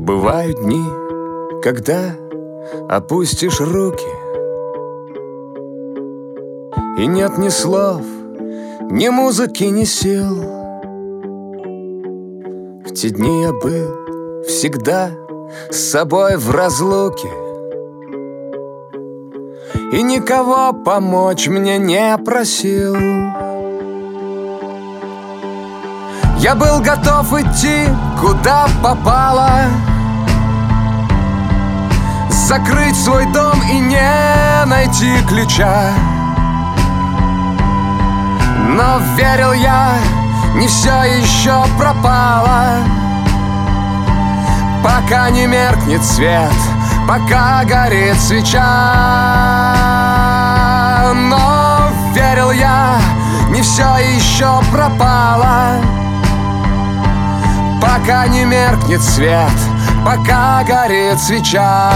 Бывают дни, когда опустишь руки, и нет ни слов, ни музыки, ни сил. В те дни я был всегда с собой в разлуке, и никого помочь мне не просил. Я был готов идти, куда попало, закрыть свой дом и не найти ключа. Но верил я, не все еще пропало, пока не меркнет свет, пока горит свеча. Но верил я, не все еще пропало, пока не меркнет свет, пока горит свеча.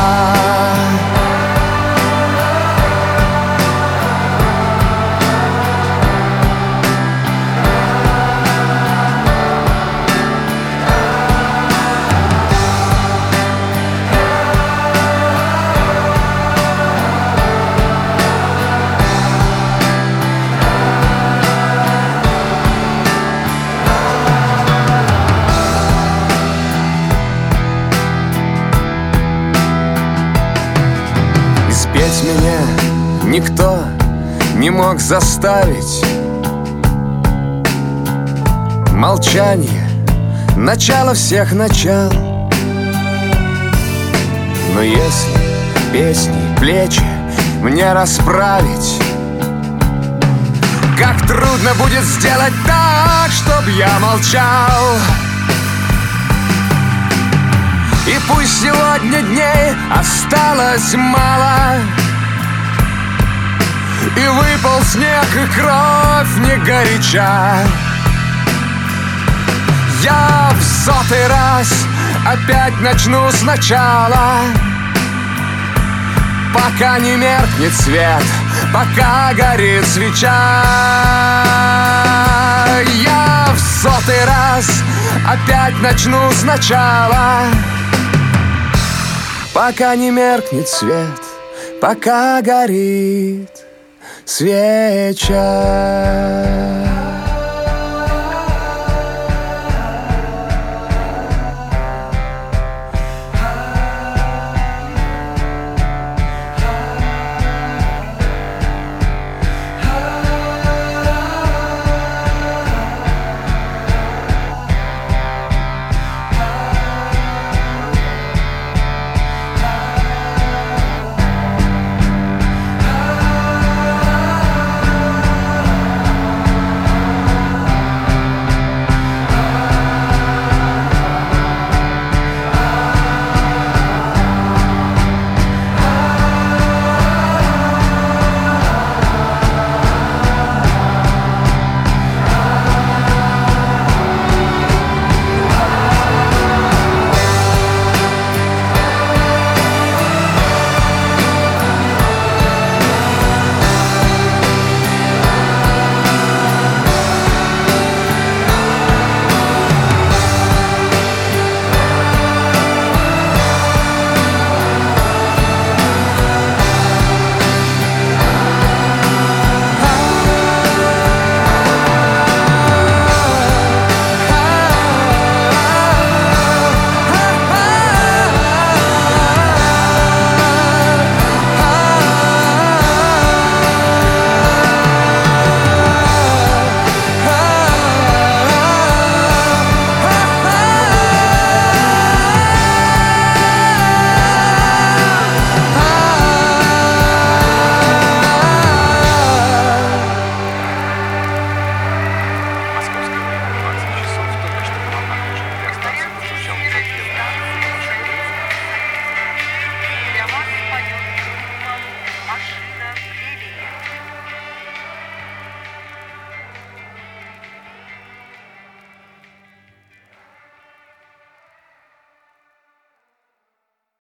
Петь меня никто не мог заставить. Молчание — начало всех начал. Но если песни, плечи мне расправить, как трудно будет сделать так, чтоб я молчал. И пусть сегодня дней осталось мало, и выпал снег, и кровь не горяча, я в 100-й раз опять начну сначала, пока не меркнет свет, пока горит свеча. Я в 100-й раз опять начну сначала, пока не меркнет свет, пока горит свеча.